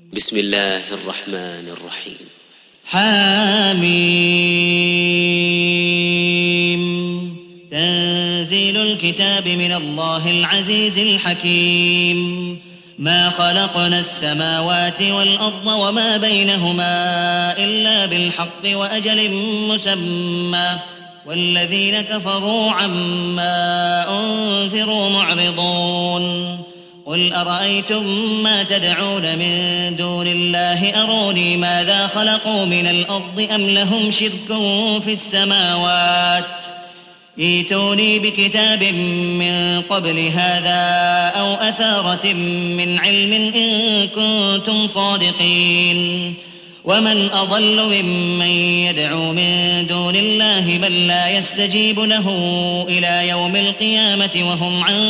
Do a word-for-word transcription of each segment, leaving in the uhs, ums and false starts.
بسم الله الرحمن الرحيم. حاميم. تنزيل الكتاب من الله العزيز الحكيم. ما خلقنا السماوات والأرض وما بينهما إلا بالحق وأجل مسمى والذين كفروا عما أنذروا معرضون. قل أرأيتم ما تدعون من دون الله أروني ماذا خلقوا من الأرض أم لهم شرك في السماوات ائتوني بكتاب من قبل هذا أو أثارة من علم إن كنتم صادقين. ومن أضل ممن يدعو من دون الله من لا يستجيب له إلى يوم القيامة وهم عن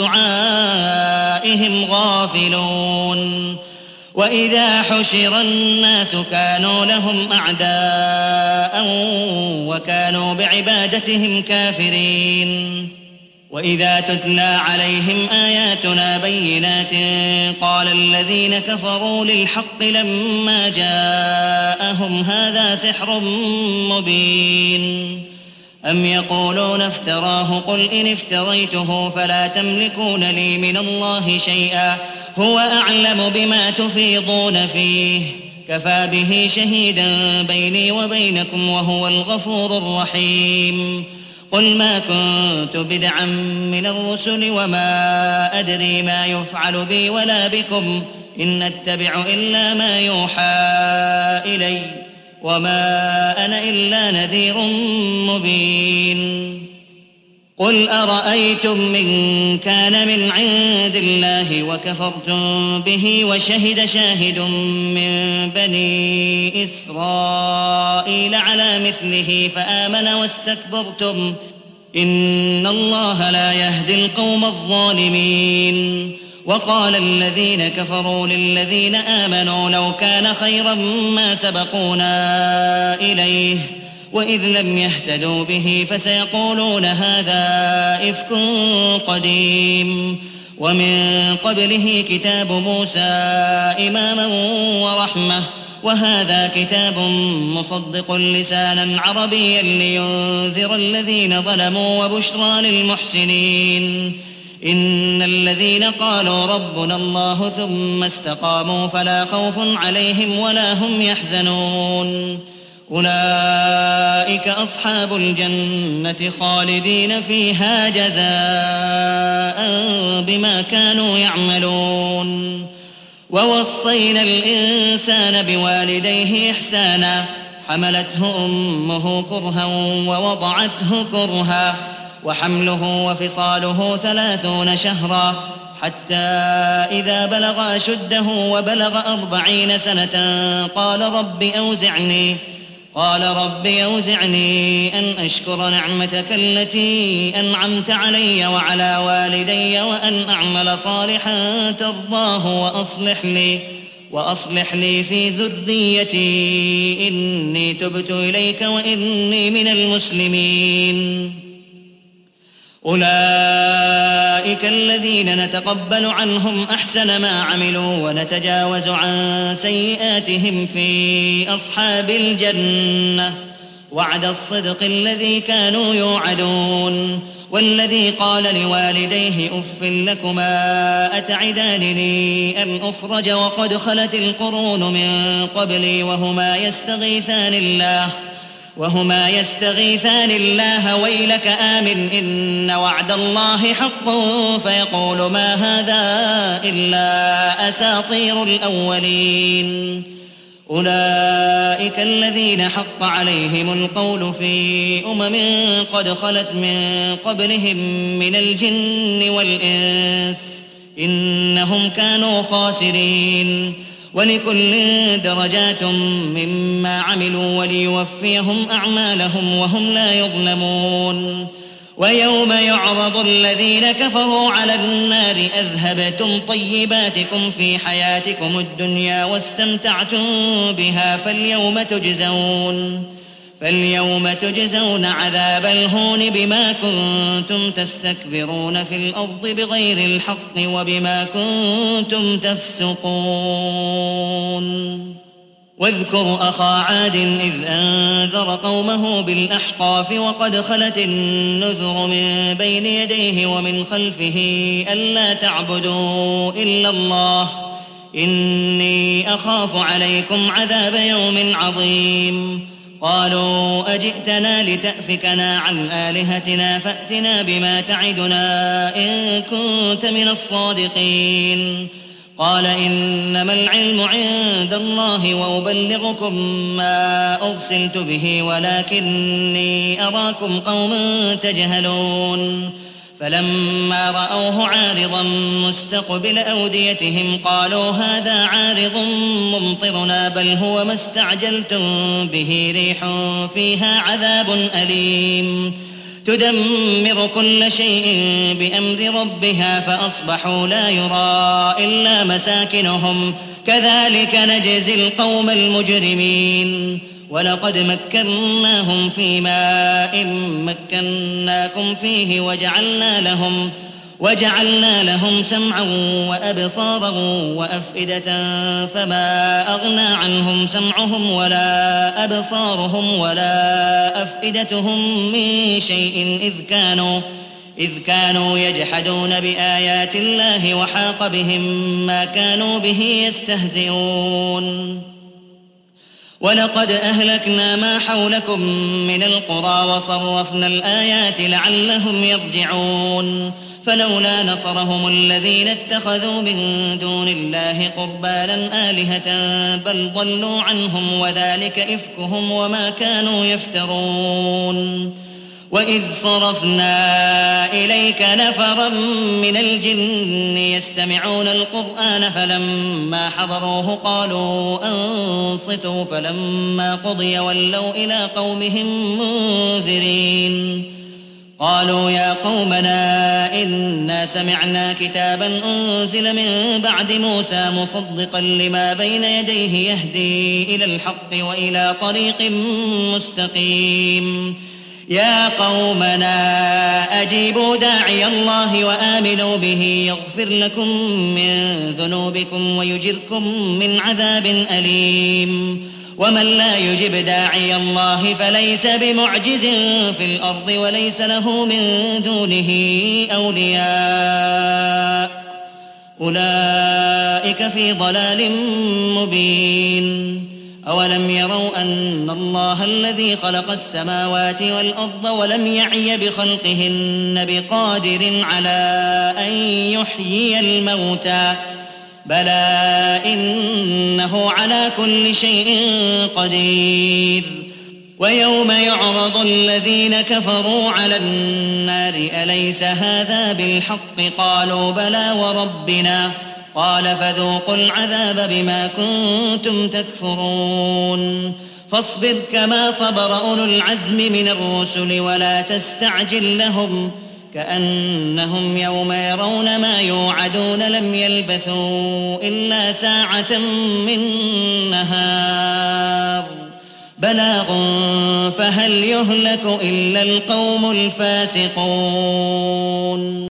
دعائهم غافلون. وإذا حشر الناس كانوا لهم أعداء وكانوا بعبادتهم كافرين. وإذا تتلى عليهم آياتنا بينات قال الذين كفروا للحق لما جاءهم هذا سحر مبين. أم يقولون افتراه قل إن افتريته فلا تملكون لي من الله شيئا هو أعلم بما تفيضون فيه كفى به شهيدا بيني وبينكم وهو الغفور الرحيم. قل ما كنت بدعا من الرسل وما أدري ما يفعل بي ولا بكم إن أتبع إلا ما يوحى إلي وما أنا إلا نذير مبين. قل أرأيتم من كان من عند الله وكفرتم به وشهد شاهد من بني إسرائيل على مثله فآمن واستكبرتم إن الله لا يهدي القوم الظالمين. وقال الذين كفروا للذين آمنوا لو كان خيرا ما سبقونا إليه وإذ لم يهتدوا به فسيقولون هذا إفك قديم. ومن قبله كتاب موسى إماما ورحمة وهذا كتاب مصدق لسانا عربيا لينذر الذين ظلموا وبشرى للمحسنين. إن الذين قالوا ربنا الله ثم استقاموا فلا خوف عليهم ولا هم يحزنون. أولئك أصحاب الجنة خالدين فيها جزاء بما كانوا يعملون. ووصينا الإنسان بوالديه إحسانا حملته أمه كرها ووضعته كرها وحمله وفصاله ثلاثون شهرا حتى إذا بلغ أشده وبلغ أربعين سنة قال رب أوزعني قال رب أوزعني أن أشكر نعمتك التي أنعمت علي وعلى والدي وأن أعمل صالحا ترضاه وأصلح لي وأصلح لي في ذريتي إني تبت إليك وإني من المسلمين. أولئك الذين نتقبل عنهم أحسن ما عملوا ونتجاوز عن سيئاتهم في أصحاب الجنة وعد الصدق الذي كانوا يوعدون. والذي قال لوالديه أف لكما أتعدانني أن أخرج وقد خلت القرون من قبلي وهما يستغيثان الله وهما يستغيثان الله ويلك آمن إن وعد الله حق فيقول ما هذا إلا أساطير الأولين. أولئك الذين حق عليهم القول في أمم قد خلت من قبلهم من الجن والإنس إنهم كانوا خاسرين. ولكل درجات مما عملوا وليوفيهم أعمالهم وهم لا يظلمون. ويوم يعرض الذين كفروا على النار أذهبتم طيباتكم في حياتكم الدنيا واستمتعتم بها فاليوم تجزون فاليوم تجزون عذاب الهون بما كنتم تستكبرون في الأرض بغير الحق وبما كنتم تفسقون. واذكر أخا عاد إذ أنذر قومه بالأحقاف وقد خلت النذر من بين يديه ومن خلفه ألا تعبدوا إلا الله إني أخاف عليكم عذاب يوم عظيم. قالوا أجئتنا لتأفكنا عن آلهتنا فأتنا بما تعدنا إن كنت من الصادقين. قال إنما العلم عند الله وأبلغكم ما أرسلت به ولكني أراكم قوما تجهلون. فلما رأوه عارضا مستقبل أوديتهم قالوا هذا عارض ممطرنا بل هو ما استعجلتم به ريح فيها عذاب أليم تدمر كل شيء بأمر ربها فأصبحوا لا يرى إلا مساكنهم كذلك نجزي القوم المجرمين. ولقد مكناهم في ماء مكناكم فيه وجعلنا لهم وجعلنا لهم سمعا وأبصارا وأفئدة فما أغنى عنهم سمعهم ولا أبصارهم ولا أفئدتهم من شيء إذ كانوا إذ كانوا يجحدون بآيات الله وحاق بهم ما كانوا به يستهزئون. ولقد أهلكنا ما حولكم من القرى وصرفنا الآيات لعلهم يرجعون. فلولا نصرهم الذين اتخذوا من دون الله قربانا آلهة بل ضلوا عنهم وذلك إفكهم وما كانوا يفترون. وإذ صرفنا إليك نفرا من الجن يستمعون القرآن فلما حضروه قالوا أنصتوا فلما قضي ولوا إلى قومهم منذرين. قالوا يا قومنا إنا سمعنا كتابا أنزل من بعد موسى مصدقا لما بين يديه يهدي إلى الحق وإلى طريق مستقيم. يا قومنا أجيبوا داعي الله وآمنوا به يغفر لكم من ذنوبكم ويجركم من عذاب أليم. ومن لا يجب داعي الله فليس بمعجز في الأرض وليس له من دونه أولياء أولئك في ضلال مبين. أولم يروا أن الله الذي خلق السماوات والأرض ولم يعي بخلقهن بقادر على أن يحيي الموتى بلى إنه على كل شيء قدير. ويوم يعرض الذين كفروا على النار أليس هذا بالحق قالوا بلى وربنا قال فذوقوا العذاب بما كنتم تكفرون. فاصبر كما صبر أولو العزم من الرسل ولا تستعجل لهم كأنهم يوم يرون ما يوعدون لم يلبثوا إلا ساعة من نهار بلاغ فهل يهلك إلا القوم الفاسقون.